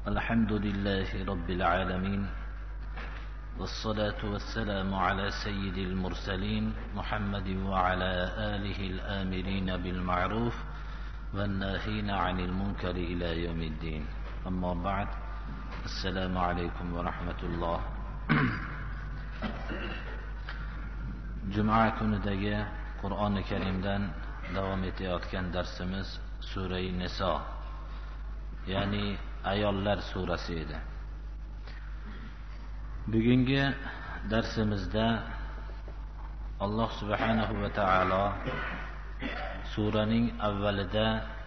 الحمد لله رب العالمين، والصلاة والسلام على سيد المرسلين محمد وعلى آله الآمرين بالمعروف والناهين عن المنكر إلى يوم الدين. أما بعد، السلام عليكم ورحمة الله. Cuma kunidagi Qur'oni Karimdan davom etayotgan darsimiz Sura-i Niso, ya'ni ayollar surasi edi. Bugungi darsimizda Alloh subhanahu va taolo suraning avvalida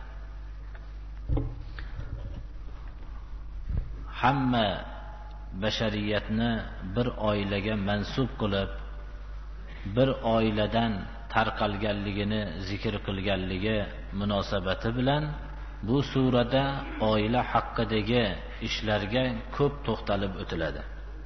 hamma bashariyatni bir oilaga mansub qilib, bir oiladan tarqalganligini zikr qilganligi munosabati bilan bu surada oila haqidagi ishlarga ko'p to'xtalib o'tiladi.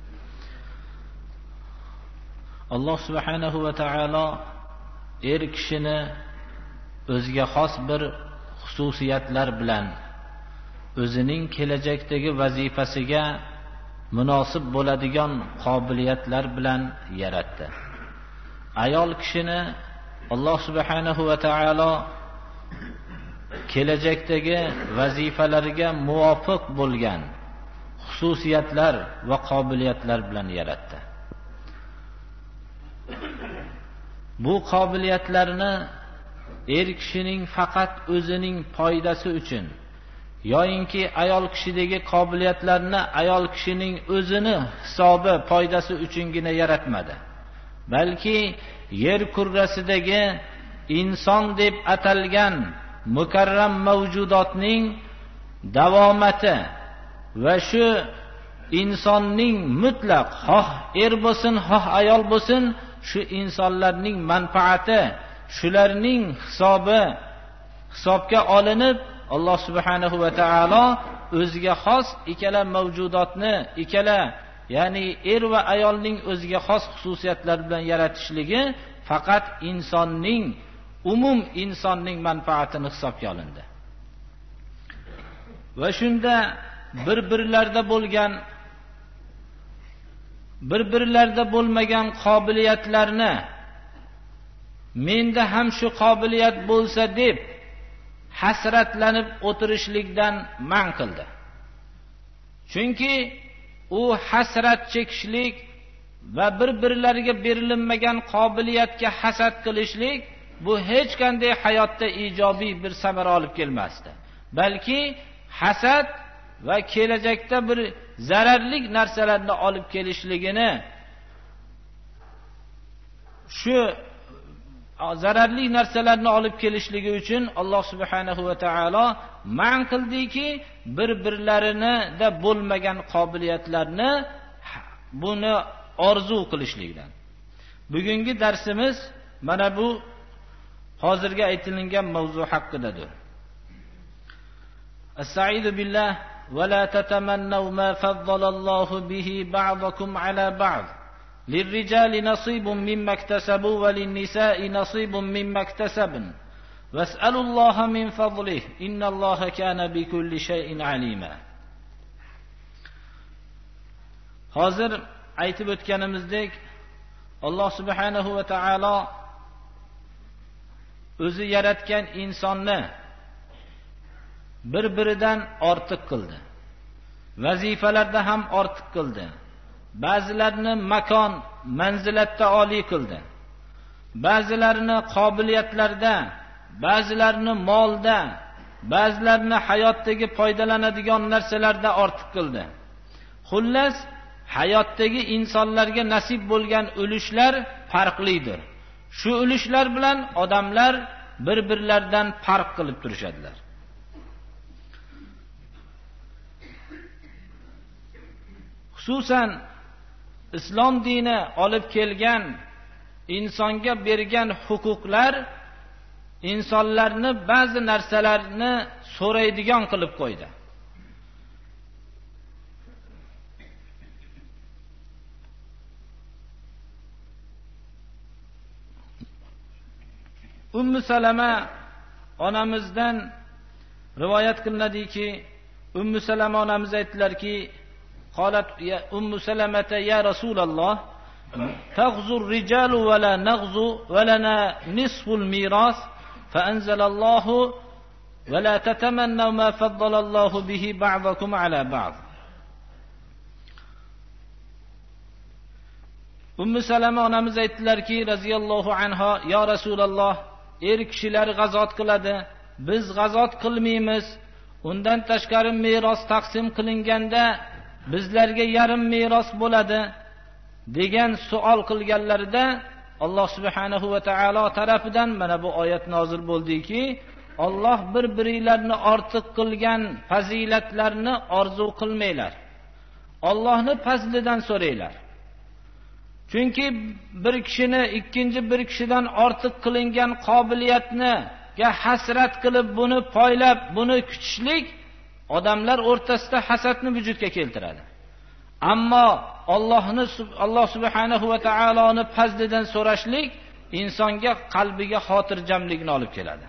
Alloh subhanahu va taolo kishini o'ziga xos bir xususiyatlar bilan, o'zining kelajakdagi vazifasiga munosib bo'ladigan qobiliyatlar bilan yaratdi. Ayol kishini Alloh subhanahu va taolo kelajakdagi vazifalariga muvofiq bo'lgan xususiyatlar va qobiliyatlar bilan yaratdi. Bu qobiliyatlarni kishining faqat o'zining foydasi uchun yoyinki ayol kishidagi qobiliyatlarni ayol kishining o'zini hisobi foydasi uchungina yaratmadi. Balki yer kurrasidagi inson deb atalgan mukarram mavjudotning davomati va shu insonning mutlaq xoh bo'lsin, xoh ayol bo'lsin, shu insonlarning manfaati, shularning hisobga olinib, Alloh subhanahu va taolo o'ziga xos ikkala mavjudotni, ya'ni va ayolning o'ziga xos xususiyatlar bilan yaratishligi faqat insonning manfaatini hisobga olindi. Va shunda bir-birlarida bo'lmagan qobiliyatlarni menda ham shu qobiliyat bo'lsa deb hasratlanib o'tirishlikdan man qildi. Chunki u hasrat chekishlik va bir-birlariga berilinmagan qobiliyatga hasad qilishlik bu hech qanday hayotda ijobiy bir samara olib kelmasdi. Balki hasad va kelajakda bir zararli narsalarni olib kelishligini, shu zararli narsalarni olib kelishligi uchun Alloh subhanahu va taolo man qildiki, bir-birlarinida bo'lmagan qobiliyatlarni buni orzu qilishlikdan. Bugungi darsimiz mana bu hozirga aytilingan mavzu haqidadir. Estaizu billah va la tatamannaw ma faddalallohu bihi ba'dakum ala ba'd. للرجال نصيب مما اكتسبوا وللنساء نصيب مما اكتسبن واسألوا الله من فضله إن الله كان بكل شيء عليما. Hozir aytib o'tganimizdek, Alloh subhanahu va taolo o'zi yaratgan insonni bir-biridan ortiq qildi. Vazifalarda ham ortiq qildi. Ba'zilarini makon, manzilatda oliy qildi. Ba'zilarini qobiliyatlarda, ba'zilarini molda, ba'zilarini hayotdagi foydalanadigan narsalarda ortiq qildi. Xullas, hayotdagi insonlarga nasib bo'lgan ulushlar farqlidir. Shu ulushlar bilan odamlar bir-birlaridan farq qilib turishadilar. Xususan islom dini olib kelgan insonga bergan huquqlar insonlarni ba'zi narsalarni so'raydigan qilib qo'ydi. Ummu Salama onamizdan rivoyat qilinadiki, Ummu Salama onamiz aytdilarki, qolat ya Ummu Salamata ya Rasululloh, taghzu ar-rijalu wa la naghzu wa lana nisfu al-miras fa anzalallahu va la tatamannu ma faddalallahu bihi ba'dakum ala ba'd. Ummu Salama onamiz aytdilarki, raziyallohu anha, ya Rasululloh, kishilar g'azot qiladi, biz g'azot qilmaymiz. Undan tashqari meros taqsim qilinganda bizlarga yarim meros bo'ladi degan savol qilganlarida Alloh subhanahu va taolo tarafidan mana bu oyat nozil bo'ldiki, Alloh bir-biringlarni ortiq qilgan fazilatlarni orzu qilmanglar. Allohning fazlidan so'ranglar. Chunki bir kishini ikkinchi bir kishidan ortiq qilingan qobiliyatni hasrat qilib buni poylab, buni kutishlik odamlar o'rtasida hasadni vujudga keltiradi. Ammo Alloh subhanahu va taoloning fazlidan so'rashlik insonga qalbiga xotirjamlikni olib keladi.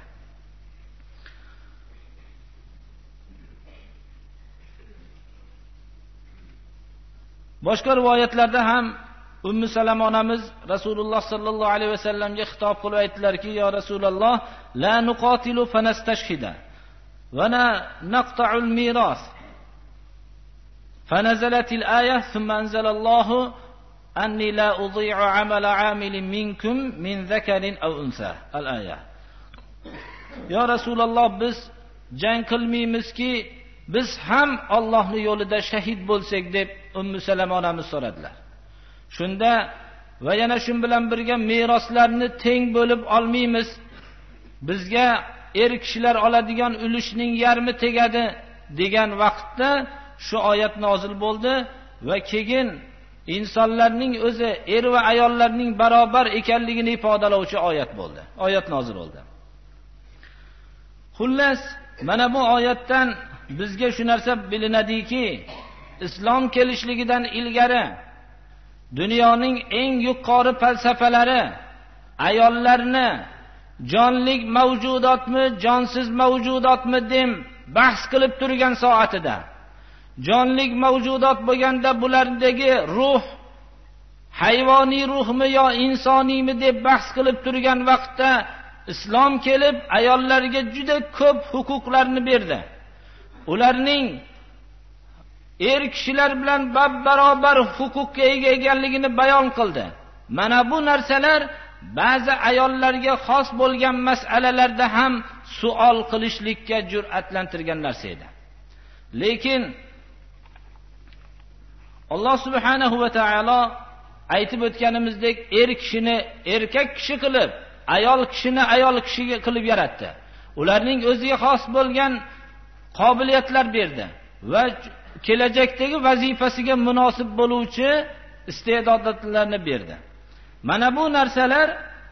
Boshqa rivoyatlarda ham Ummu Salama onamiz Rasululloh sallallohu alayhi vasallamga xitob qilib aytdilarki, ya Rasululloh, la nuqatilu fanastashhida va la naqta'ul miras. Fanazalatil ayah thumma anzalallahu anni la udhi'u 'amala 'amilin minkum min dhakarin aw unsa. Al-ayah. Ya Rasululloh, biz jang qilmaymizki, biz ham Allohning yo'lida shahid bo'lsak deb Ummu Salama onamiz so'radilar. Shunda va yana shun bilan birga meroslarni teng bo'lib olmaymiz. Bizga kishilar oladigan ulushning yarmi tegadi degan vaqtda shu oyat nozil bo'ldi va keyin insonlarning o'zi va ayollarning barobar ekanligini ifodalovchi oyat bo'ldi. Oyat nozil bo'ldi. Xullas, mana bu oyatdan bizga shu narsa bilinadiki, islom kelishligidan ilgari dunyoning eng yuqori falsafalari ayollarni jonlik mavjudotmi, jonsiz mavjudotmi deb bahs qilib turgan soatida, jonlik mavjudot bo'lganda bulardagi ruh hayvoniy ruhmi yo insoniymi deb bahs qilib turgan vaqtda islom kelib ayollarga juda ko'p huquqlarni berdi. Ularning kishilar bilan barobar huquqqa ega ekanligini bayon qildi. Mana bu narsalar ba'zi ayollarga xos bo'lgan masalalarda ham savol qilishlikka jur'atlantirgan narsa edi. Lekin Alloh subhanahu va taolo aytib o'tganimizdek kishini erkak kishi qilib, ayol kishini ayol kishiga qilib yaratdi. Ularning o'ziga xos bo'lgan qobiliyatlar berdi va kelajakdagi vazifasiga munosib bo'luvchi iste'dodlarni berdi. Mana bu narsalar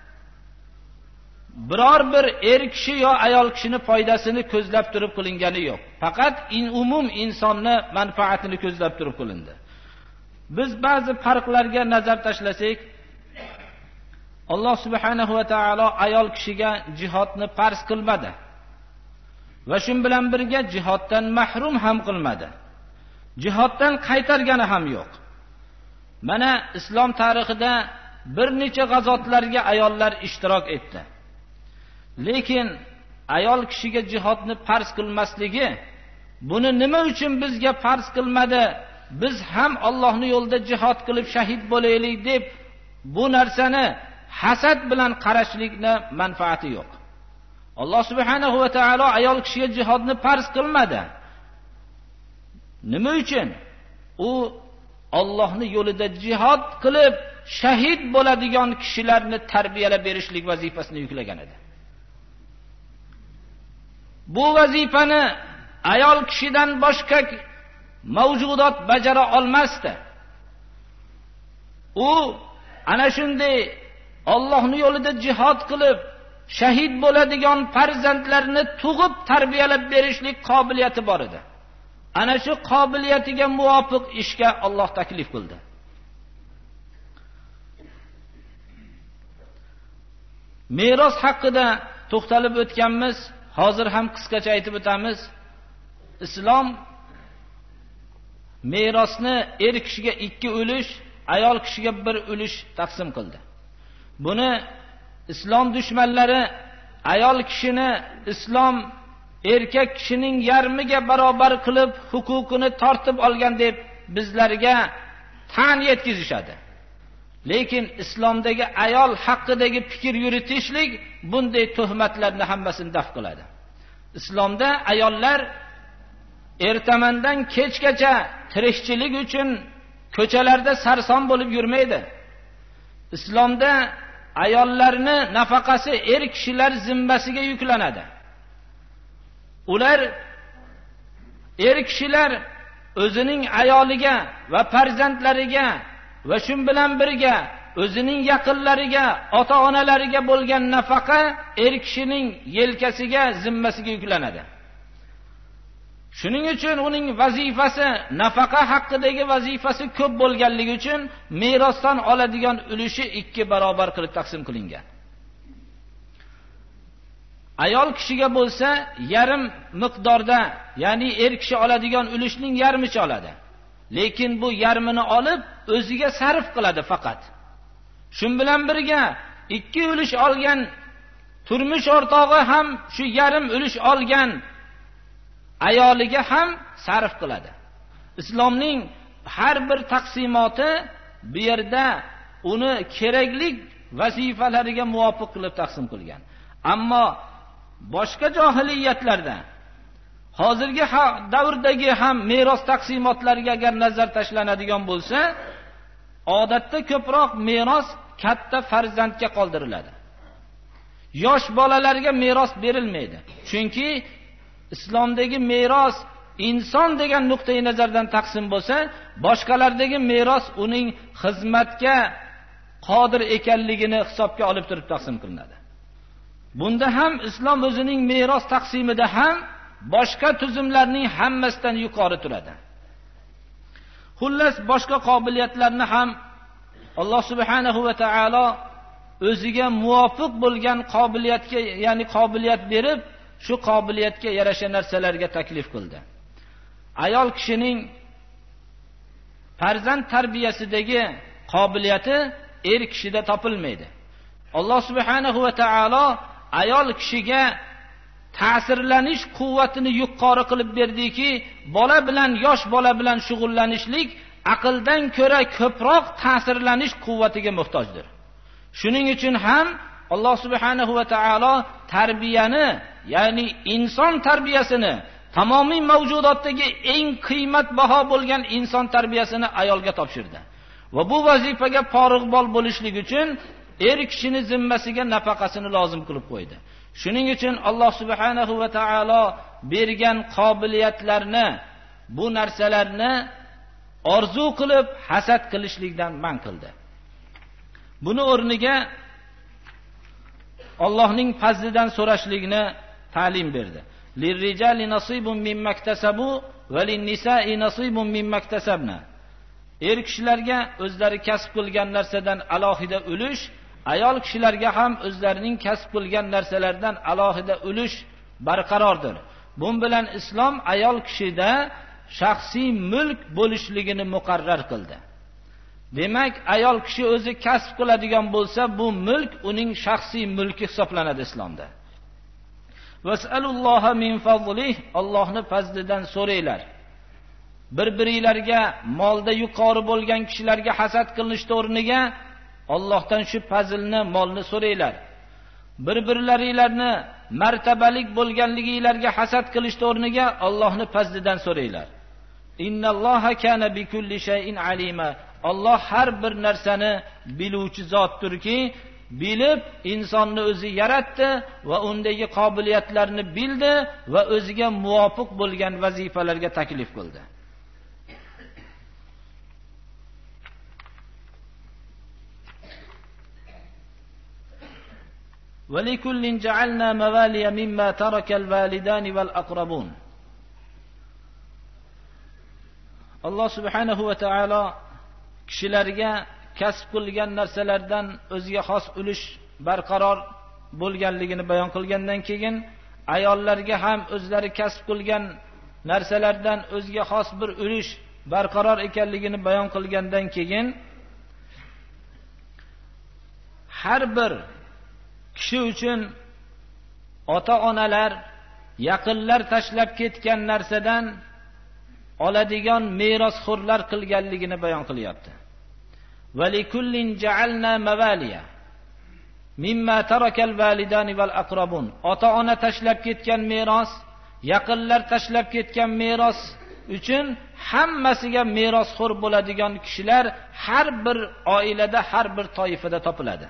biror bir kishi yo ayol kishini foydasini ko'zlab turib qilingani yo'q. Faqat umum insonni manfaatini ko'zlab turib qilindi. Biz ba'zi farqlarga nazar tashlasak, Alloh subhanahu va taolo ayol kishiga jihodni farz qilmadi va shun bilan birga jihoddan mahrum ham qilmadi. Jihoddan qaytargani ham yo'q. Mana islom tarixida bir necha g'azotlarga ayollar ishtirok etdi. Lekin ayol kishiga jihodni farz qilmasligi, buni nima uchun bizga farz qilmadi? Biz ham Allohning yo'lida jihod qilib shahid bo'laylik deb bu narsani hasad bilan qarashlikni manfaati yo'q. Alloh subhanahu va taolo ayol kishiga jihodni farz qilmadi. Nima uchun? U Allohning yo'lida jihod qilib shahid bo'ladigan kishilarni tarbiyalab berishlik vazifasini yuklagan edi. Bu vazifani ayol kishidan boshqa mavjudot bajara olmasdi. U ana shunday Allohning yo'lida jihod qilib shahid bo'ladigan farzandlarni tug'ib tarbiyalab berishlik qobiliyati bor edi. Ana shu qobiliyatiga muvofiq ishga Alloh taklif qildi. Meros haqida to'xtalib o'tganmiz, hozir ham qisqacha aytib o'tamiz. Islom merosni er kishiga 2 ulush, ayol kishiga 1 ulush taqsim qildi. Buni islom dushmanlari ayol kishini islom erkak kishining yarmiga barobar qilib huquqini tortib olgan deb bizlarga tan yetkazishadi. Lekin islomdagi ayol haqidagi fikr yuritishlik bunday tuhmatlarni hammasini daf qiladi. Islomda ayollar ertamandan kechgacha tirikchilik uchun ko'chalarda sarson bo'lib yurmaydi. Islomda ayollarni nafaqasi er kishilar zimmasiga yuklanadi. Ular er kishilar o'zining ayoliga va farzandlariga va shu bilan birga o'zining yaqinlariga, ota-onalariga bo'lgan nafaqa er kishining yelkasiga, zimmasiga yuklanadi. Shuning uchun uning vazifasi, nafaqa haqidagi vazifasi ko'p bo'lganligi uchun merosdan oladigan ulushi 2 barobar qilib taqsim qilingan. Ayol kishiga bo'lsa yarim miqdorda, ya'ni er kishi oladigan ulushning yarmicha oladi. Lekin bu yarmini olib o'ziga sarf qiladi faqat. Shun bilan birga 2 ulush olgan turmush o'rtog'i ham shu yarim ulush olgan ayoliga ham sarf qiladi. Islomning har bir taqsimoti bu yerda uni kerakli vazifalariga muvofiq qilib taqsim qilgan. Ammo boshqa johiliyatlarda hozirgi davrdagi ham meros taqsimotlariga agar nazar tashlanadigan bo'lsa, odatda ko'proq meros katta farzandga qoldiriladi. Yosh bolalarga meros berilmaydi. Chunki islomdagi meros inson degan nuqtai nazardan taqsim bo'lsa, boshqalardagi meros uning xizmatga qodir ekanligini hisobga olib turib taqsim qilinadi. Bunda ham islom o'zining meros taqsimida ham boshqa tuzumlarning hammasidan yuqori turadi. Xullas boshqa qobiliyatlarni ham Alloh subhanahu va taolo o'ziga muvofiq bo'lgan qobiliyatga, ya'ni qobiliyat berib, shu qobiliyatga yarasha narsalarga taklif qildi. Ayol kishining farzand tarbiyasidagi qobiliyati er kishida topilmaydi. Alloh subhanahu va taolo ayol kishiga ta'sirlanish quvvatini yuqori qilib berdiki, bola bilan, yosh bola bilan shug'ullanishlik aqldan ko'ra ko'proq ta'sirlanish quvvatiga muhtojdir. Shuning uchun ham Alloh subhanahu va taolo tarbiyani, ya'ni inson tarbiyasini, tamomiy mavjudotdagi eng qiymatbaho bo'lgan inson tarbiyasini ayolga topshirdi. Va bu vazifaga porig'bol bo'lishlik uchun er kishini zimmasiga nafaqasini lozim qilib qo'ydi. Shuning uchun Alloh subhanahu va taolo bergan qobiliyatlarni, bu narsalarni orzu qilib hasad qilishlikdan man qildi. Buni o'rniga Allohning fazlidan so'rashlikni ta'lim berdi. Lirrijali nasibun mimma iktasabu va linnisa'i nasibun mimma iktasabna. Er kishilarga o'zlari kasb qilgan narsadan alohida ulush, ayol kishilarga ham o'zlarining kasb qilgan narsalardan alohida ulush barqarordir. Bun bilan islom ayol kishida shaxsiy mulk bo'lishligini muqarrar qildi. Demak, ayol kishi o'zi kasb qiladigan bo'lsa, bu mulk uning shaxsiy mulki hisoblanadi islomda. Vas'alulloha min fazlih, Allohning fazlidan so'ranglar. Bir-biringlarga molda yuqori bo'lgan kishilarga hasad qilinish o'rniga Allohdan shu fazilni, molni so'ranglar. Bir-birlaringlarni martabalik bo'lganliginglarga hasad qilish o'rniga Allohning fazlidan so'ranglar. Innalloha kana bikulli shay'in alima. Alloh har bir narsani biluvchi zotdirki, bilib insonni o'zi yaratdi va undagi qobiliyatlarni bildi va o'ziga muvofiq bo'lgan vazifalarga taklif qildi. وَلِكُلٍّ جَعَلْنَا مَوَالِيَ مِمَّا تَرَكَ الْوَالِدَانِ وَالْأَقْرَبُونَ. Alloh subhanahu va taolo kishilarga kasb qilgan narsalardan o'ziga xos ulush barqaror bo'lganligini bayon qilgandan keyin, ayollarga ham o'zlari kasb qilgan narsalardan o'ziga xos bir ulush barqaror ekanligini bayon qilgandan keyin har bir kishi uchun ota-onalar, yaqinlar tashlab ketgan narsadan oladigan merosxo'rlar qilganligini bayon qilyapti. Va likullin ja'alna mavaliya mimma tarakal validani val aqrabun. Ota-ona tashlab ketgan meros, yaqinlar tashlab ketgan meros uchun hammasiga merosxo'r bo'ladigan kishilar har bir oilada, har bir toifada topiladi.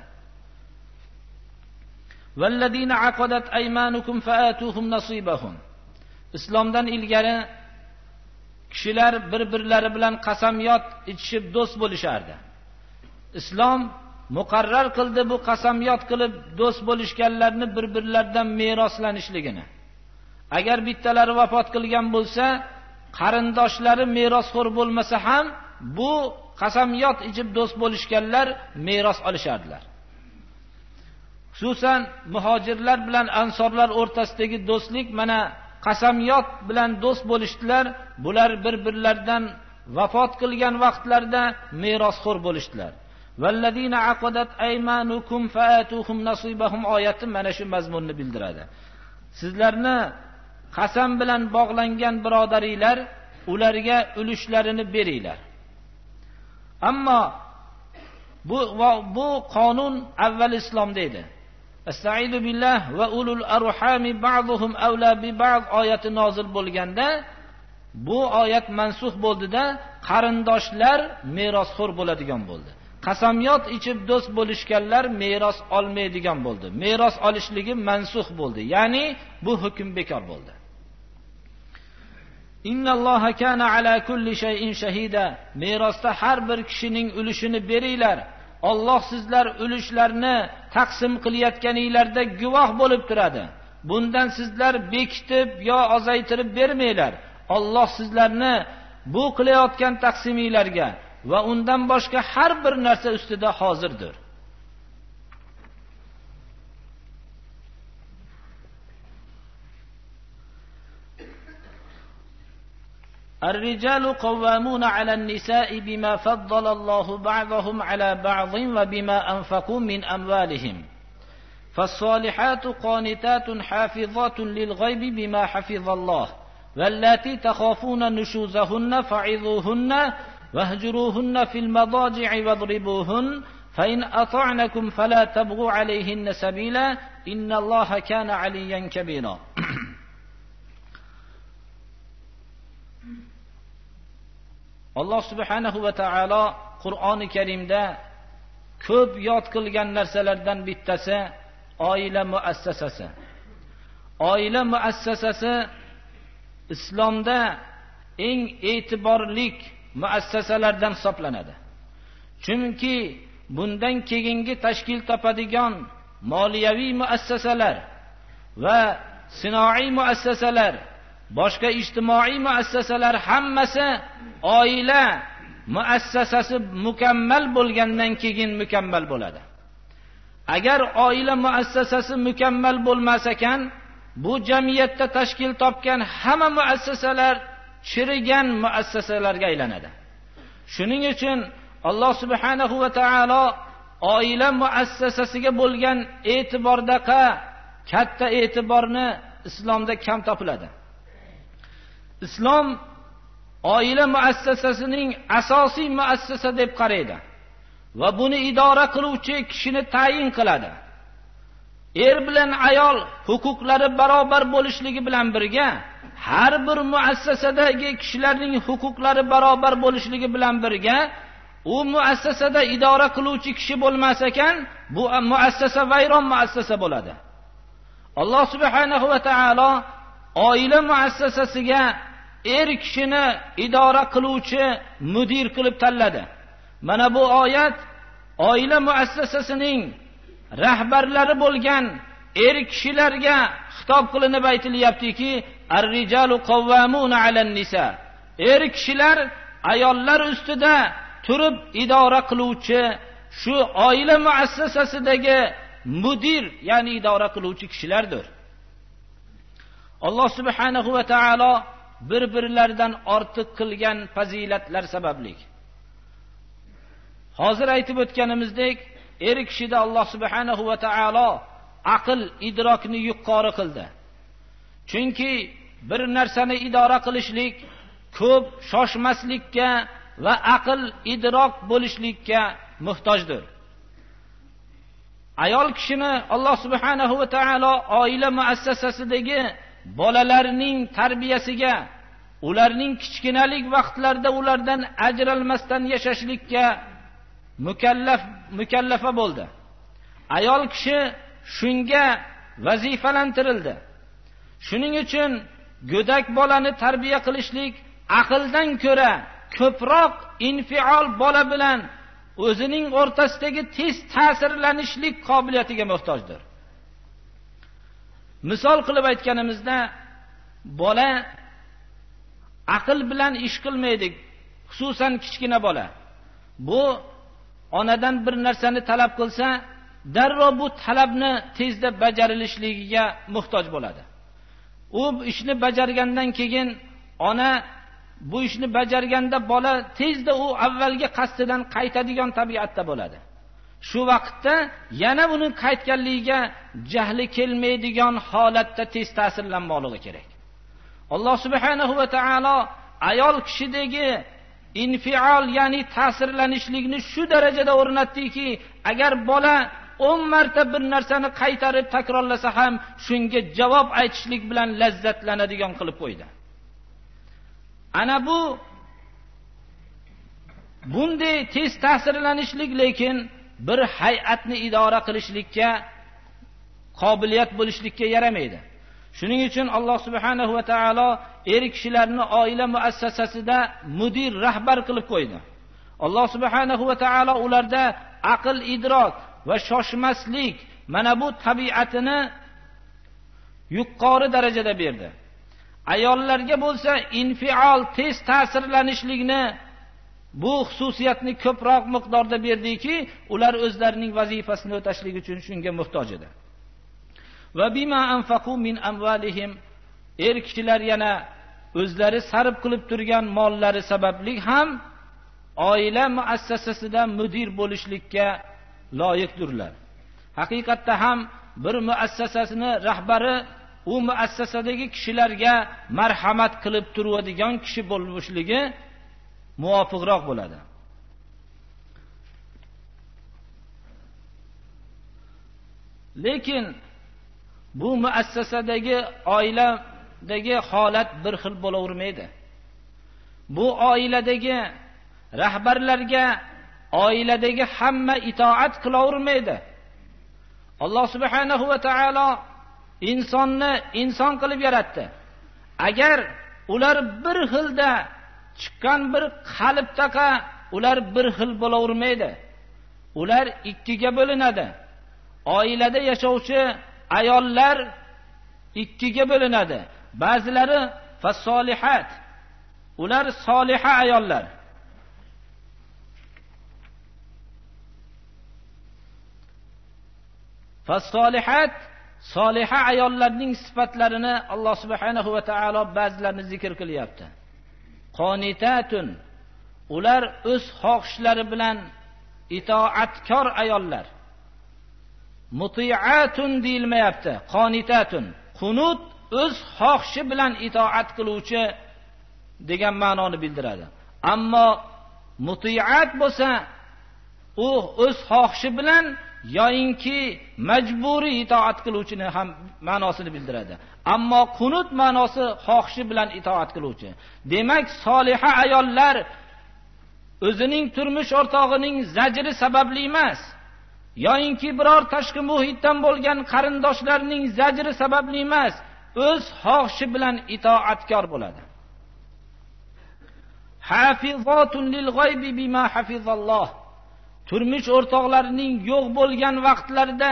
Valladina aqadat aymanukum faatuhum nasibahum. Islomdan ilgari kishilar bir-birlari bilan qasamyod ichishib do'st bo'lishardi. Islom muqarrar qildi bu qasamyod qilib do'st bo'lishganlarni bir-birlaridan meroslanishligini. Agar bittalari vafot qilgan bo'lsa, qarindoshlari merosxo'r bo'lmasa ham bu qasamyod ichib do'st bo'lishganlar meros olishardilar. Xususan muhojirlar bilan ansorlar o'rtasidagi do'stlik mana qasamyod bilan do'st bo'lishdilar. Bular bir-birlaridan vafot qilgan vaqtlarda merosxo'r bo'lishdilar. Valladina aqadat aymanukum faatuhum nasibahum oyati mana shu mazmunni bildiradi. Sizlarni qasam bilan bog'langan birodaringlar, ularga ulushlarini beringlar. Ammo bu qonun avval islomda edi. Estaizu billah va ulul arhami ba'duhum awla bi ba'd oyati nozil bo'lganda bu oyat mansux bo'ldida qarindoshlar merosxo'r bo'ladigan bo'ldi. Qasamyod ichib do'st bo'lishganlar meros olmaydigan bo'ldi. Meros olishligi mansux bo'ldi. Ya'ni bu hukm bekor bo'ldi. Innalloha kana ala kulli shay'in shahida. Merosda har bir kishining ulushini beringlar. Alloh sizlar ulushlarni taqsim qilayotganinglarda guvoh bo'lib turadi. Bundan sizlar bekitib yo ozaytirib bermanglar. Alloh sizlarni bu qilayotgan taqsiminglarga va undan boshqa har bir narsa ustida hozirdir. الرجال قوامون على النساء بما فضل الله بعضهم على بعض وبما أنفقوا من أموالهم فالصالحات قانتات حافظات للغيب بما حفظ الله واللاتي تخافون نشوزهن فعظوهن واهجروهن في المضاجع واضربوهن فإن أطعنكم فلا تبغوا عليهن سبيلا إن الله كان عليا كبيرا. Alloh subhanahu va taolo Qur'oni Karimda ko'p yod qilgan narsalardan bittasi oila muassasasi. Oila muassasasi islomda eng e'tiborli muassasalardan hisoblanadi. Chunki bundan keyingi tashkil topadigan moliyaviy muassasalar va sinoiy muassasalar, boshqa ijtimoiy muassasalar hammasi oila muassasasi mukammal bo'lgandan keyin mukammal bo'ladi. Agar oila muassasasi mukammal bo'lmas ekan, bu jamiyatda tashkil topgan hamma muassasalar chirigan muassasalarga aylanadi. Shuning uchun Alloh subhanahu va taolo oila muassasasiga bo'lgan e'tibordaqa katta e'tiborni islomda kam topiladi. Islom oila muassasasining asosiy muassasa deb qaraydi va buni idora qiluvchi kishini tayin qiladi. Er bilan ayol huquqlari barobar bo'lishligi bilan birga har bir muassasadagi kishilarning huquqlari barobar bo'lishligi bilan birga u muassasada idora qiluvchi kishi bo'lmas ekan, bu muassasa vayron muassasa bo'ladi. Alloh subhanahu va taolo oila muassasasiga er kishini idora qiluvchi mudir qilib tanladi. Mana bu oyat oila muassasasining rahbarlari bo'lgan er kishilarga xitob qilinib aytilyaptiki, ar-rijalu qawwamuna 'alan nisa. Er kishilar ayollar ustida turib idora qiluvchi, shu oila muassasasidagi mudir, ya'ni idora qiluvchi kishilardir. Alloh subhanahu va taolo bir-birlaridan ortiq qilgan fazilatlar sababli. Hozir aytib o'tganimizdek, kishida Alloh subhanahu va taolo aql, idrokni yuqori qildi. Chunki bir narsani idora qilishlik ko'p shoshmaslikka va aql, idrok bo'lishlikka muhtojdir. Ayol kishini Alloh subhanahu va taolo oila muassasasidagi bolalarning tarbiyasiga, ularning kichkinalik vaqtlarida ulardan ajralmasdan yashashlikka mukallafa bo'ldi. Ayol kishi shunga vazifalantirildi. Shuning uchun go'dak bolani tarbiya qilishlik aqldan ko'ra ko'proq infial bola bilan o'zining o'rtasidagi tez ta'sirlanishlik qobiliyatiga muhtojdir. Misol qilib aytganimizda, bola aql bilan ish qilmaydi, xususan kichkina bola. Bu onadan bir narsani talab qilsa, darrov bu talabni tezda bajarilishligiga muhtoj bo'ladi. U ishni bajargandan keyin ona bu ishni bajarganda bola tezda u avvalgi qasdidan qaytadigan tabiatda bo'ladi. Shu vaqtda yana uning qaytganligiga jahli kelmaydigan holatda tez ta'sirlanmoqligi kerak. Alloh subhanahu va taolo ayol kishidagi infial, ya'ni ta'sirlanishlikni shu darajada o'rnatdiki, agar bola 10 marta bir narsani qaytarib takrorlasa ham shunga javob aytishlik bilan lazzatlanadigan qilib qo'ydi. Ana bunday tez ta'sirlanishlik lekin bir hay'atni idora qilishlikka qobiliyat bo'lishlikka yaramaydi. Shuning uchun Alloh subhanahu va taolo kishilarni oila muassasasida mudir, rahbar qilib qo'ydi. Alloh subhanahu va taolo ularda aql, idrok va shoshmaslik, mana bu tabiatini yuqori darajada berdi. Ayollarga bo'lsa infial, tez ta'sirlanishlikni, bu xususiyatni ko'proq miqdorda berdiki, ular o'zlarining vazifasini o'tashlik uchun shunga muhtoj edi. Va bima anfaqu min amwalihim, kishilar yana o'zlari sarf qilib turgan mollari sababli ham oila muassasasida mudir bo'lishlikka loyiqdirlar. Haqiqatda ham bir muassasasini rahbari u muassasadagi kishilarga marhamat qilib turadigan kishi bo'lishligi muvofiqroq bo'ladi. Lekin bu muassasadagi, oiladagi holat bir xil bo'lavermaydi. Bu oiladagi rahbarlarga oiladagi hamma itoat qilavermaydi. Alloh subhanahu va taolo insonni inson qilib yaratdi. Agar ular bir xilda chiqqan bir qalbdaqa ular bir xil bo'lavermaydi. Ular ikkiga bo'linadi. Oilada yashovchi ayollar ikkiga bo'linadi. Ba'zilari fasolihat, ular soliha ayollar. Fasolihat, soliha ayollarning sifatlarini Alloh subhanahu va taolo ba'zilarini zikr qilyapti. Qonitatun, ular o'z xohishlari bilan itoatkor ayollar. Muti'atun deyilmayapti, qonitatun. Qunut o'z xohishi bilan itoat qiluvchi degan ma'noni bildiradi. Ammo muti'at bo'lsa, u o'z xohishi bilan yoyinki majburiy itoat qiluvchini ham ma'nosini bildiradi. Ammo qunut ma'nosi xohishi bilan itoat qiluvchi. Demak, soliha ayollar o'zining turmush o'rtog'ining zajri sababli emas, yoyinki biror tashqi muhitdan bo'lgan qarindoshlarining zajri sababli emas, o'z xohishi bilan itoatkor bo'ladi. Hafizatun lil g'aybi bima hafizalloh. Turmush o'rtoqlarining yo'q bo'lgan vaqtlarida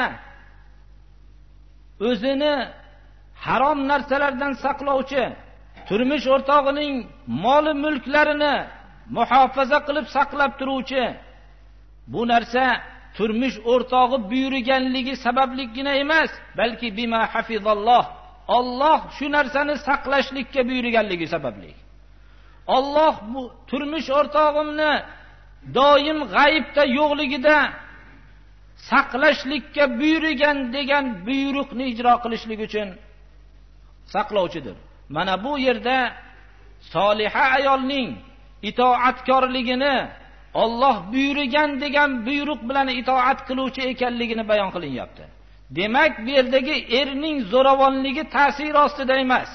o'zini harom narsalardan saqlovchi, turmush o'rtog'ining moli mulklarini muhofaza qilib saqlab turuvchi, bu narsa turmush o'rtog'i buyurganligi sababligina emas, balki bima hafizalloh, Alloh shu narsani saqlashlikka buyurganligi sababli. Alloh bu turmush o'rtog'imni doim g'aybda yo'qligida saqlashlikka buyurgan degan buyruqni ijro qilishlik uchun saqlovchidir. Mana bu yerda soliha ayolning itoatkorligini Alloh buyurgan degan buyruq bilan itoat qiluvchi ekanligini bayon qilinyapti. Demak, bu yerdagi erning zo'ravonligi ta'sir ostida emas.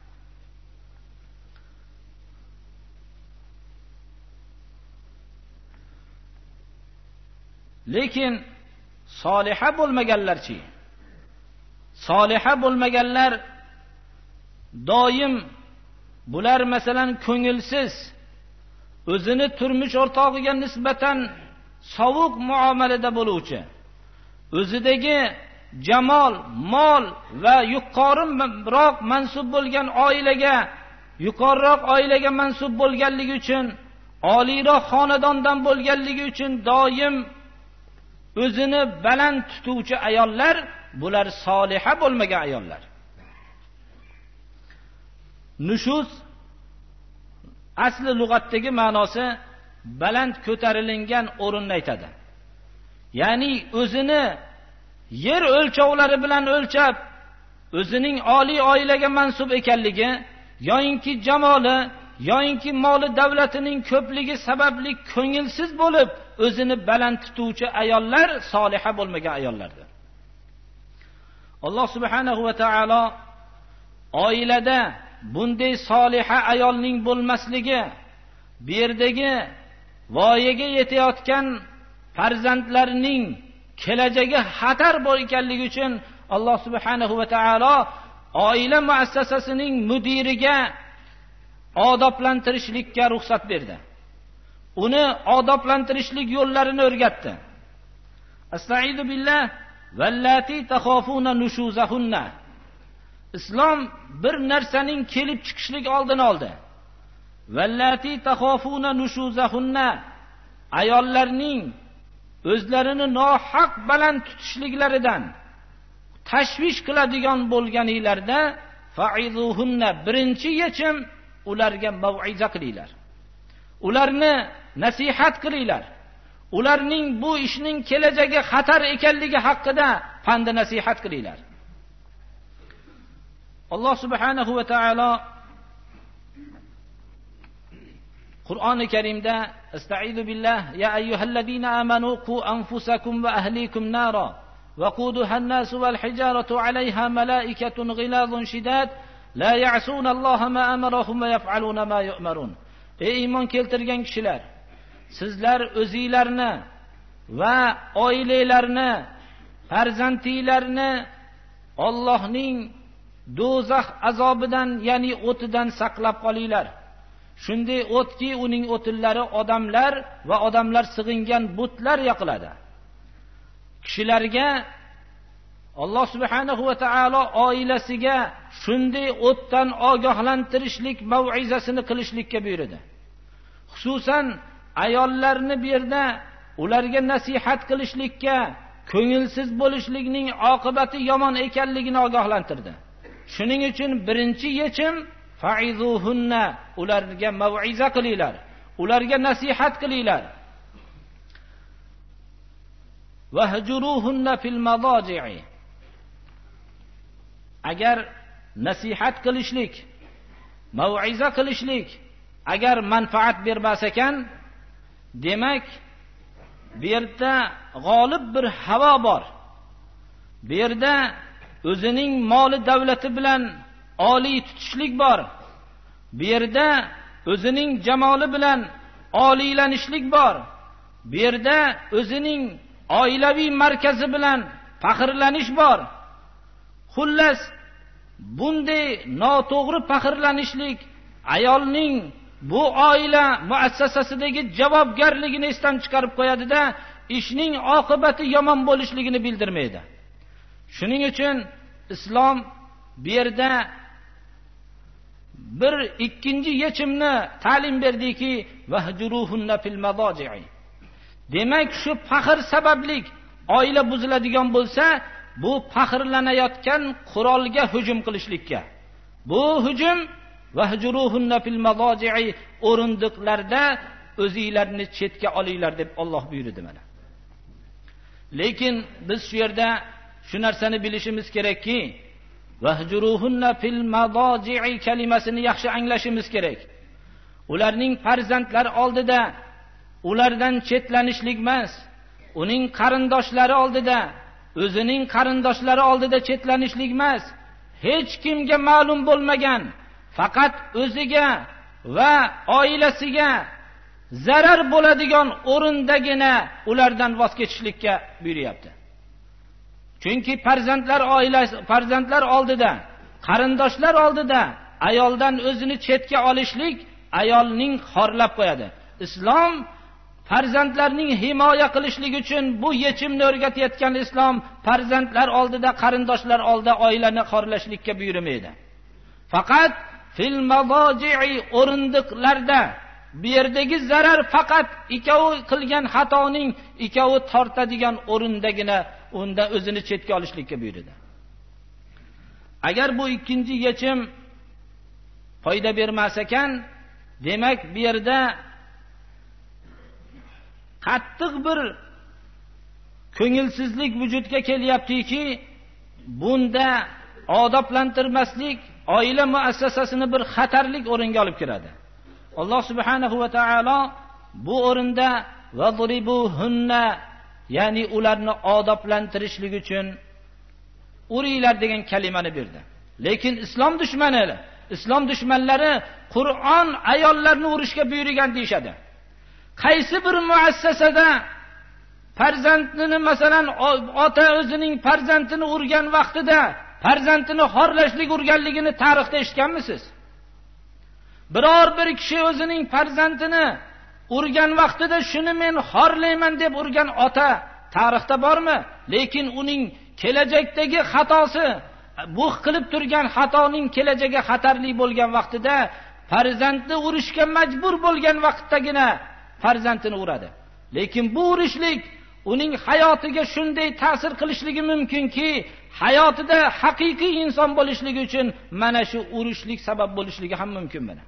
Lekin soliha bo'lmaganlarchi? Soliha bo'lmaganlar doim bular masalan ko'ngilsiz, o'zini turmush o'rtog'iga nisbatan sovuq muomalada bo'luvchi, o'zidagi jamol, mol va yuqoriroq mansub bo'lgan oilaga, yuqoriroq oilaga mansub bo'lganligi uchun, oliyroq xonadondan bo'lganligi uchun doim o'zini baland tutuvchi ayollar, bular soliha bo'lmagan ayollar. Nushuz asli lug'atdagi ma'nosi baland ko'tarilingan o'rinni aytadi. Ya'ni o'zini yer o'lchovlari bilan o'lchab, o'zining oliy oilaga mansub ekanligi, yoinki jamoli, yoinki moli davlatining ko'pligi sababli ko'ngilsiz bo'lib, o'zini baland tutuvchi ayollar soliha bo'lmagan ayollardir. Alloh subhanahu va taolo oilada bunday soliha ayolning bo'lmasligi, bu yerdagi voyaga yetayotgan farzandlarning kelajagi xatar bo'lganligi uchun Alloh subhanahu va taolo oila muassasasining mudiriga odoblantirishlikka ruxsat berdi. Uni odoblantirishlik yo'llarini o'rgatdi. Astaizu billah vallati takhafuna nushuzahunna. Islom bir narsaning kelib chiqishlik oldini oldi. Vallati takhafuna nushuzahunna, ayollarning o'zlarini nohaq baland tutishliklaridan tashvish qiladigan bo'lganinglarda fa'izuhunna, birinchi yechim ularga mau'iza qilinglar. Ularni nasihat qilinglar. Ularning bu ishning kelajagi xatar ekanligi haqida pand nasihat qilinglar. Alloh subhanahu va taolo Qur'oni Karimda Astaizu billah ya ayyuhallazina amanu qu anfusakum va ahlikum nara waquduha an-nas wal hijaratu 'alayha malaikatun ghilazun shidad la ya'suna Alloha ma amarahum va yaf'aluna ma yu'marun. Ey iymon keltirgan kishilar, sizlar o'zingizlarni va oilalarni, farzandinglarni Allohning do'zax azobidan, ya'ni o'tidan saqlab qolinglar. Shunday o'tki, uning o'tillari odamlar va odamlar sig'ingan butlar yoqiladi. Kishilarga Alloh subhanahu va taolo oilasiga shunday o'tdan ogohlantirishlik mau'izasini qilishlikka buyurdi. Xususan ayollarni bu yerda ularga nasihat qilishlikka, ko'ngilsiz bo'lishlikning oqibati yomon ekanligini ogohlantirdi. Shuning uchun birinchi yechim fa'izuhunna, ularga mau'iza qilinglar, ularga nasihat qilinglar. Wahjuruhunna fil madaji'i. Agar nasihat qilishlik, mau'iza qilishlik agar manfaat bermas ekan, demak bu yerda g'olib bir havo bor. Bu yerda o'zining moli davlati bilan oliy tutishlik bor. Bu yerda o'zining jamoli bilan oliylanishlik bor. Bu yerda o'zining oilaviy markazi bilan faxrlanish bor. Xullas, bunday noto'g'ri faxrlanishlik ayolning bu oila muassasasidagi javobgarligini esdan chiqarib qo'yadi-da, ishning oqibati yomon bo'lishligini bildirmaydi. Shuning uchun islom bu yerda bir ikkinchi yechimni ta'lim berdiki, vahjuruhunna fil madaji'i. Demak, shu faxr sababli oila buziladigan bo'lsa, bu faxrlanayotgan qurolga hujum qilishlikka. Bu hujum vahjuruhunna fil madaji'i, o'rindiqlarda o'zinglarni chetga olinglar deb Alloh buyurdi mana. Lekin biz shu yerda shu narsani bilishimiz kerakki, vahjuruhunna fil madaji'i kalimasini yaxshi anglashimiz kerak. Ularning farzandlar oldida ulardan chetlanishlik emas, uning qarindoshlari oldida, o'zining qarindoshlari oldida chetlanishlik emas, hech kimga ma'lum bo'lmagan, faqat o'ziga va oilasiga zarar bo'ladigan o'rindagina ulardan voz kechishlikka buyuryapti. Chunki farzandlar oldida, qarindoshlar oldida ayoldan o'zini chetga olishlik ayolning xorlab qo'yadi. Islom farzandlarning himoya qilishlik uchun bu yechimni o'rgatayotgan islom farzandlar oldida, qarindoshlar oldida oilani xorlashlikka buyurmaydi. Faqat fil madaji'i, o'rindiqlarda. Bu yerdagi zarar faqat ikkovi qilgan xatoning ikkovi tortadigan o'rindagina unda o'zini chetga olishlikka buyurdi. Agar bu ikkinchi yechim foyda bermas ekan, demak bu yerda qattiq bir ko'ngilsizlik vujudga kelyaptiki, bunda odoblantirmaslik oila muassasasini bir xatarlik o'ringa olib kiradi. Alloh subhanahu va taolo bu o'rinda vadribuhunna, ya'ni ularni odoblantirishlik uchun uringlar degan kalimani berdi. Lekin islom dushmanlari Qur'on ayollarni urishga buyurgan deyshadi. Qaysi bir muassasada farzandini, masalan, ota o'zining farzandini urgan vaqtida farzandini xorlashlik urganligini tarixda eshitganmisiz? Biror bir kishi o'zining farzandini urgan vaqtida shuni men xorlayman deb urgan ota tarixda bormi? Lekin uning kelajakdagi xatosi, bu qilib turgan xatoning kelajagi xatarli bo'lgan vaqtida, farzandni urishga majbur bo'lgan vaqtdagina farzandini uradi. Lekin bu urishlik uning hayotiga shunday ta'sir qilishligi mumkinki, hayotida haqiqiy inson bo'lishligi uchun mana shu urishlik sabab bo'lishligi ham mumkin mana.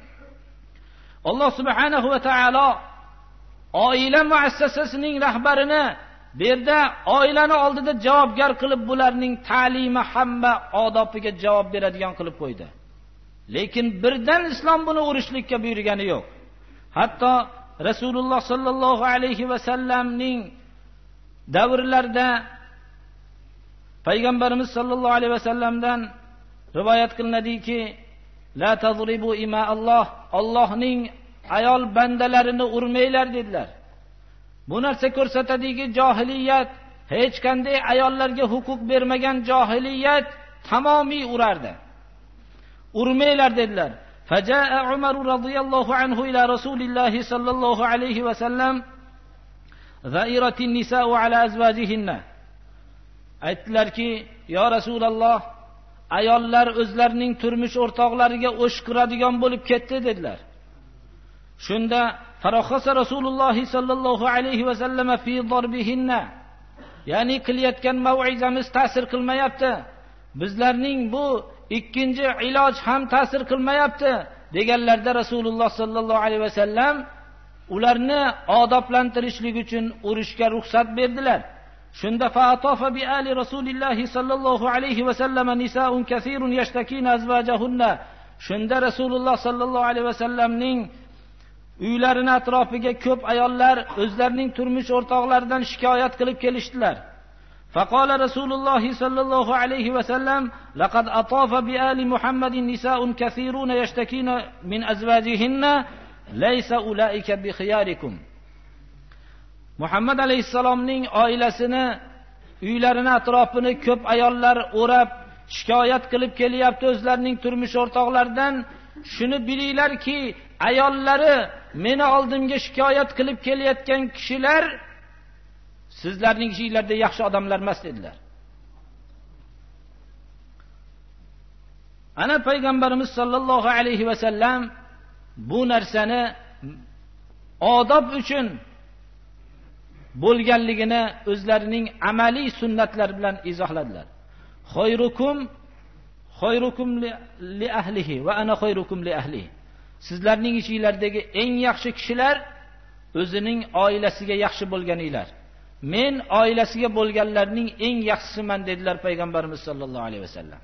Alloh subhanahu va taolo oila muassasasining rahbarini bu yerda oilani oldida javobgar qilib, bularning ta'limi hamma odobiga javob beradigan qilib qo'ydi. Lekin birdan islom buni urishlikka buyurgani yo'q. Hatto Rasululloh sallallohu alayhi va sallamning davrlarida payg'ambarimiz sallallohu alayhi va sallamdan rivoyat qilinadiki, la tadribu ima Allah, Allohning ayol bandalarini urmanglar dedilar. Bu narsa ko'rsatadiki, johiliyat, hech qanday ayollarga huquq bermagan johiliyat tamomiy urardi. Urmanglar dedilar. Faja'a Umar radhiyallohu anhu ila Rasulilloh sallallohu alayhi va sallam za'iratin nisa'u ala azwajihinna. Aytdilarki, yo Rasululloh, ayollar o'zlarining turmush o'rtoqlariga o'shqiradigan bo'lib ketdi dedilar. Shunda faroxasa Rasululloh sallallohu alayhi va sallam fi darbihinna, ya'ni qilayotgan mav'izamiz ta'sir qilmayapti. Bizlarning bu ikkinchi iloj ham ta'sir qilmayapti deganlarda Rasululloh sallallohu alayhi va sallam ularni odoblantirishlik uchun urishga ruxsat berdilar. Shunda fa'atofa bi ali Rasulilloh sallallohu alayhi va sallam nisaa'un kaseerun yashtakina azwajahunna. Shunda Rasululloh sallallohu alayhi va sallamning uylarining atrofiga ko'p ayollar o'zlarining turmush o'rtoqlaridan shikoyat qilib kelishdilar. Faqala Rasululloh sallallohu alayhi va sallam laqad atafa bi ali Muhammadin nisaa'un kaseerun yashtakina min azwajihinna laysa ulaika bi khiyarikum. Muhammad alayhisalomning oilasini, uylarining atrofini ko'p ayollar o'rab shikoyat qilib kelyapti o'zlarining turmush o'rtoqlaridan. Shuni bilinglarki, ayollari meni oldimga shikoyat qilib kelayotgan kishilar sizlarning ishinglarda yaxshi odamlar emas dedilar. Ana payg'ambarimiz sallallohu alayhi va sallam bu narsani odob uchun bo'lganligini o'zlarining amaliy sunnatlari bilan izohladilar. Khayrukum li ahlihi va ana khayrukum li ahlihi. Sizlarning ichinglardagi eng yaxshi kishilar o'zining oilasiga yaxshi bo'lganinglar. Men oilasiga bo'lganlarning eng yaxshisiman dedilar payg'ambarimiz sollallohu alayhi vasallam.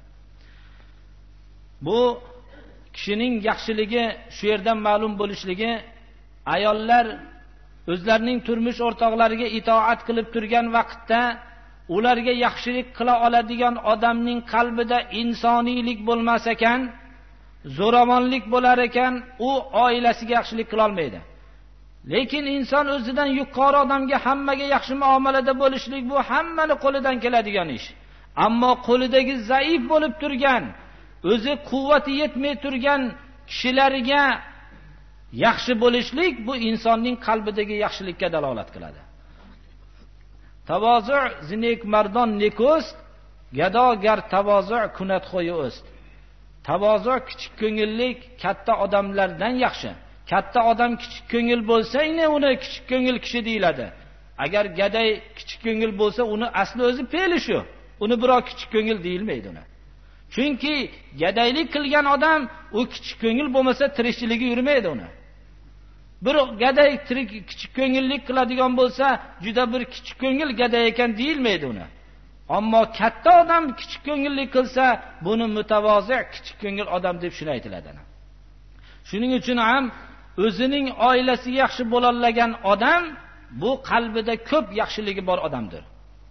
Bu kishining yaxshiligi shu yerdan ma'lum bo'lishligi, ayollar o'zlarining turmush o'rtoqlariga itoat qilib turgan vaqtda ularga yaxshilik qila oladigan odamning qalbida insoniylik bo'lmas ekan, zo'ravonlik bo'lar ekan, u oilasiga yaxshilik qila olmaydi. Lekin inson o'zidan yuqori odamga hammaga yaxshi muomalada bo'lishlik bu hammani qo'lidan keladigan ish. Ammo qo'lidagi zaif bo'lib turgan, o'zi quvvati yetmay turgan kishilarga yaxshi bo'lishlik bu insonning qalbidagi yaxshilikka dalolat qiladi. Tavozu' zinek mardon nekost, gado gar tavozu' kunat kho'yi o'st. Tavozu' kichik ko'ngillik katta odamlardan yaxshi. Katta odam kichik ko'ngil bo'lsa, uni kichik ko'ngil kishi deyiladi. Agar gaday kichik ko'ngil bo'lsa, uni asli o'zi fe'li shu. Uni birov kichik ko'ngil deyilmaydi uni. Chunki gadaylik qilgan odam u kichik ko'ngil bo'lmasa tirikchiligi yurmaydi uni. Bir gaday kichik ko'ngillik qiladigan bo'lsa, juda bir kichik ko'ngil gaday ekan deyilmaydi uni. Ammo katta odam kichik ko'ngillik qilsa, buni mutavozi' kichik ko'ngil odam deb shuni aytiladi. Shuning uchun ham o'zining oilasiga yaxshi bo'lolgan odam bu qalbida ko'p yaxshiligi bor odamdir.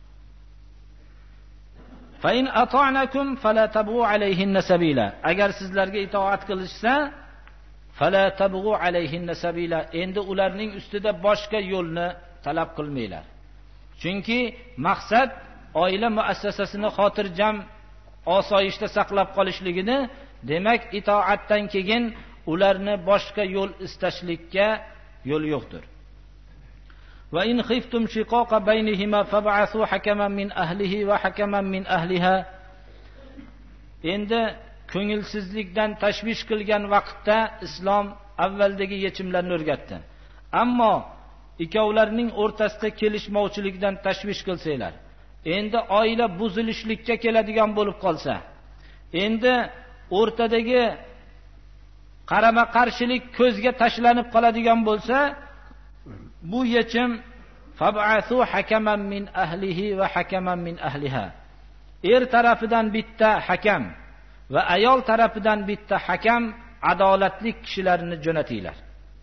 Fa in ata'nakum fala tabu alayhinna sabila. Agar sizlarga itoat qilishsa, fala tabu alayhinna sabila. Endi ularning ustida boshqa yo'lni talab qilmanglar. Chunki maqsad oila muassasasini xotirjam, osoyishta saqlab qolishligini, demak itoatdan keyin ularni boshqa yo'l istashlikka yo'l yo'qdir. Va in khiftum shiqaqa baynihima fab'athu hakaman min ahlihi va hakaman min ahliha. Endi ko'ngilsizlikdan tashvish qilgan vaqtda islom avvaldagi yechimlarni o'rgatdi. Ammo ikkovlarining o'rtasida kelishmovchilikdan tashvish qilsanglar, endi oila buzilishlikka keladigan bo'lib qolsa, endi o'rtadagi qarama qarshilik ko'zga tashlanib qoladigan bo'lsa, bu yechim fab'athu hakaman min ahlihi va hakaman min ahliha. Er tarafidan bitta hakam va ayol tarafidan bitta hakam, adolatli kishilarni jo'natinglar.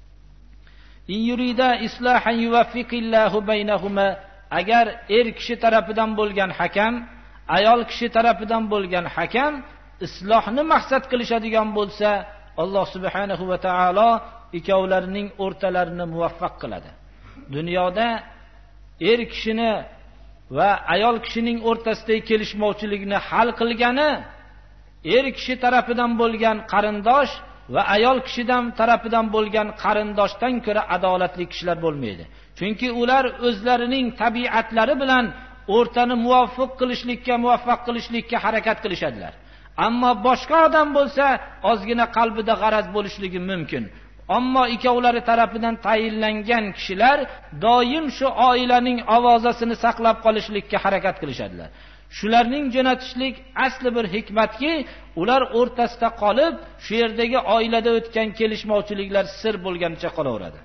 In yurida islahan yuwaffiqillahu baynahuma. Agar er kishi tarafidan bo'lgan hakam, ayol kishi tarafidan bo'lgan hakam islohni maqsad qilishadigan bo'lsa, Alloh subhanahu va taolo ikkovlarining o'rtalarini muvaffaq qiladi. Dunyoda er kishini va ayol kishining o'rtasidagi kelishmovchilikni hal qilgani er kishi tarafidan bo'lgan qarindosh va ayol kishidan tarafidan bo'lgan qarindoshdan ko'ra adolatli kishilar bo'lmaydi. Chunki ular o'zlarining tabiatlari bilan o'rtani muvaffaq qilishlikka harakat qilishadilar. Ammo boshqa odam bo'lsa, ozgina qalbida g'araz bo'lishligi mumkin. Ammo ikkovlari tarafidan tayinlangan kishilar doim shu oilaning ovozasini saqlab qolishlikka harakat qilishadilar. Shularning jo'natishlik asli bir hikmatki, ular o'rtasida qolib, shu yerdagi oilada o'tgan kelishmovchiliklar sir bo'lganicha qolaveradi.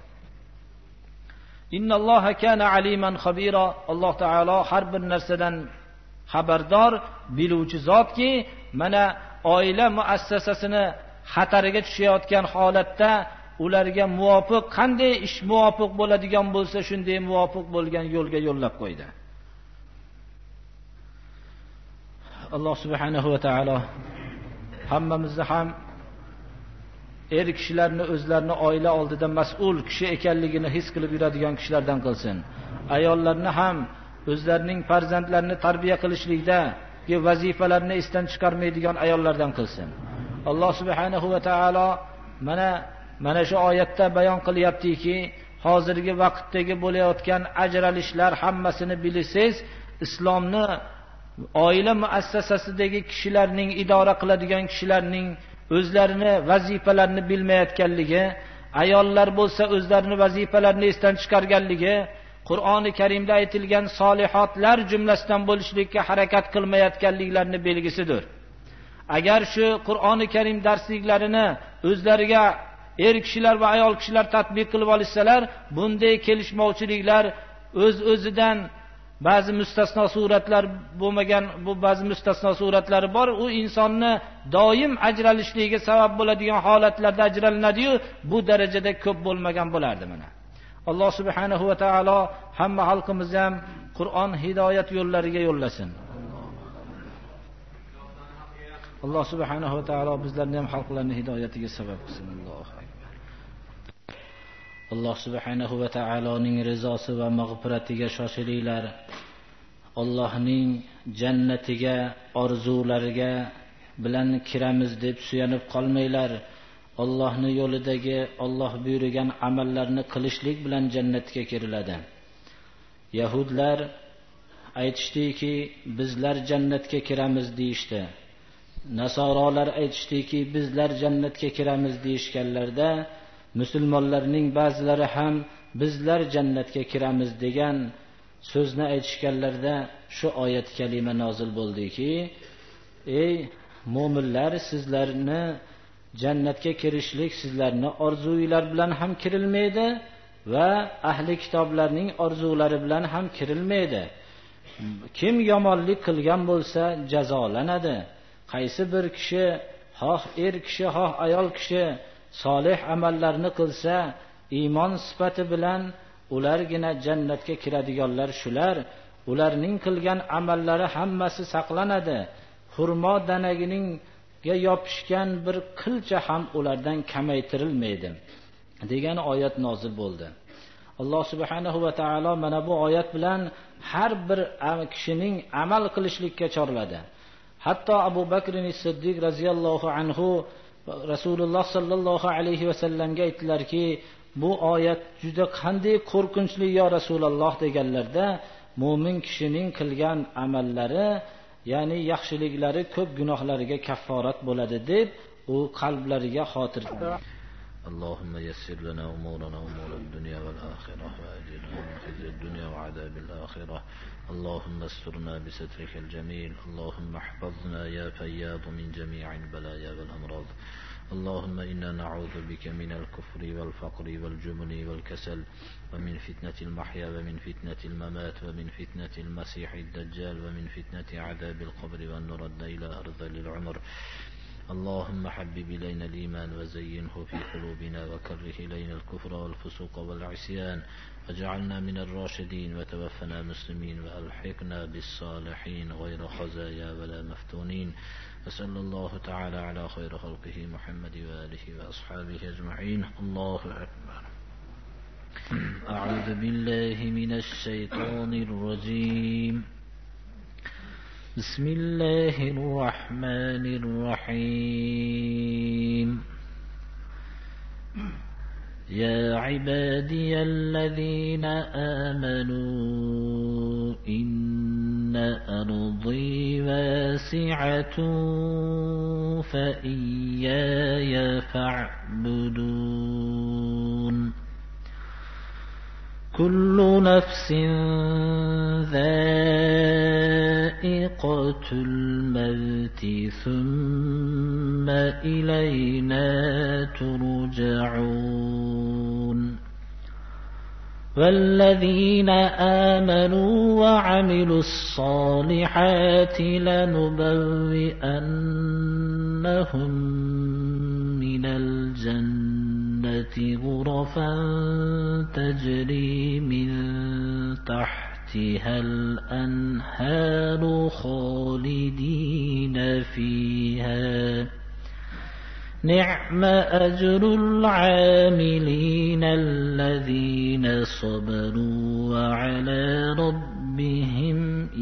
Innalloha kana aliman xabira. Alloh taolo har bir narsadan xabardor, biluvchi zotki, mana oila muassasasini xatariga tushayotgan holatda ularga muvofiq qanday ish muvofiq bo'ladigan bo'lsa, shunday muvofiq bo'lgan yo'lga yo'llab qo'ydi. Alloh subhanahu va taolo hammamizni ham er kishilarni o'zlarini oila oldida mas'ul kishi ekanligini his qilib yuradigan kishilardan qilsin. Ayollarni ham o'zlarining farzandlarini tarbiya qilishlikda vazifalarni esdan chiqarmaydigan ayollardan qilsin. Alloh subhanahu va taolo mana shu oyatda bayon qilyaptiki, hozirgi vaqtdagi bo'layotgan ajralishlar hammasini bilsangiz, islomni oila muassasasidagi kishilarning, idora qiladigan kishilarning o'zlarini vazifalarini bilmayotganligi, ayollar bo'lsa o'zlarini vazifalarini esdan chiqarganligi, Qur'oni Karimda aytilgan solihotlar jumlasidan bo'lishlikka harakat qilmayotganliklarini belgisidir. Agar shu Qur'oni Karim darsliklarini o'zlariga kishilar va ayol kishilar tatbiq qilib olsalar, bunday kelishmovchiliklar o'z-o'zidan ba'zi mustasno suratlar bo'lmagan, bu ba'zi mustasno suratlari bor. U insonni doim ajralishligiga sabab bo'ladigan holatlarda ajralinadi-yu, bu darajada ko'p bo'lmagan bo'lardi mana. Alloh subhanahu va taolo hamma xalqimizni ham Qur'on hidoyat yo'llariga yo'llasin. Alloh subhanahu va taolo bizlarni ham xalqlarning hidoyatiga sabab qilsin. Allohu akbar. Alloh subhanahu va taoloning rizosi va mag'firatiga shoshilinglar. Allohning jannatiga, orzulariga bilan kiramiz deb suyanib qolmanglar. Allohning yo'lidagi Alloh buyurgan amallarni qilishlik bilan jannatga kiriladi. Yahudlar aytishdiki, bizlar jannatga kiramiz deyishdi. Nasorolar aytishdiki, bizlar jannatga kiramiz deyishganlarda, musulmonlarning ba'zilari ham bizlar jannatga kiramiz degan so'zni aytishganlarda shu oyat kalima nozil bo'ldiki, ey mu'minlar, sizlarni jannatga kirishlik sizlarni orzuylar bilan ham kirilmaydi va ahli kitoblarning orzulari bilan ham kirilmaydi. Kim yomonlik qilgan bo'lsa jazolanadi. Qaysi bir kishi, xoh kishi, xoh ayol kishi solih amallarni qilsa, iymon sifati bilan ulargina jannatga kiradiganlar shular. Ularning qilgan amallari hammasi saqlanadi. Xurmo danagining yopishgan bir qilcha ham ulardan kamaytirilmaydi degan oyat nozil bo'ldi. Alloh subhanahu va taolo mana bu oyat bilan har bir kishining amal qilishlikka chorladi. Hatto Abu Bakr as-Siddiq radhiyallohu anhu Rasululloh sallallohu alayhi va sallamga aytdilarki, bu oyat juda qanday qo'rqinchli yo Rasululloh deganlarda, mu'min kishining qilgan amallari, ya'ni yaxshiliklari ko'p gunohlariga kafforat bo'ladi deb u qalblariga xotir. اللهم يسر لنا أمورنا أمور الدنيا والآخرة وأجرنا من خزي الدنيا وعذاب الآخرة. اللهم استرنا بسترك الجميل. اللهم احفظنا يا فياض من جميع البلايا والأمراض. اللهم إنا نعوذ بك من الكفر والفقر والجبن والكسل ومن فتنة المحيا ومن فتنة الممات ومن فتنة المسيح الدجال ومن فتنة عذاب القبر وأن نرد إلى أرذل العمر. اللهم حبب إلينا الإيمان وزينه في قلوبنا وكره إلينا الكفر والفسوق والعصيان واجعلنا من الراشدين وتوفنا مسلمين وألحقنا بالصالحين غير خزايا ولا مفتونين. وصلى الله تعالى على خير خلقه محمد وآله وأصحابه أجمعين. الله أكبر. أعوذ بالله من الشيطان الرجيم. بسم الله الرحمن الرحيم. يا عبادي الذين آمنوا إن أرضي واسعة فإياي فاعبدون. كل نفس ذائقة الموت ثم إلينا ترجعون. والذين آمنوا وعملوا الصالحات لنبوئنهم من الجنة غرفا تجري من تحتها الأنهار خالدين فيها. نعم أجر العاملين الذين صبروا وعلى ربهم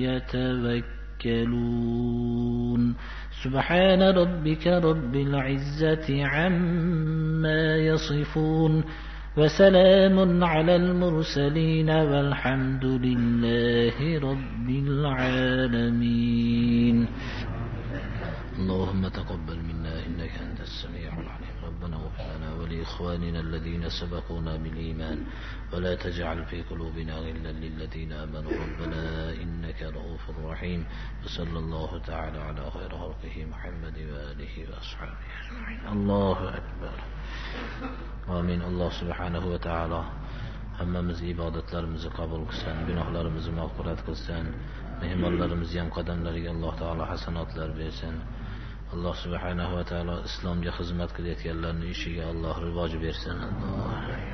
يتوكلون. سبحان ربك رب العزة عما يصفون وسلام على المرسلين والحمد لله رب العالمين. اللهم تقبل منا إنك أنت السميع العليم. رب ربنا اغفر لنا ولإخواننا الذين سبقونا بالإيمان ولا تجعل في قلوبنا غلا للذين آمنوا ربنا إنك رؤوف رحيم. وصلى الله تعالى على خير خلقه محمد وآله وأصحابه أجمعين. الله أكبر. آمين. الله سبحانه وتعالى hammamiz ibodatlarimizni qabul qilsin, gunohlarimizni mag'firat qilsin, mehmonlarimizni ham qadamlariga Alloh taolo hasanotlar bersin. Alloh subhanahu va taolo islomga xizmat qilayotganlarning ishiga Alloh rivoj bersin.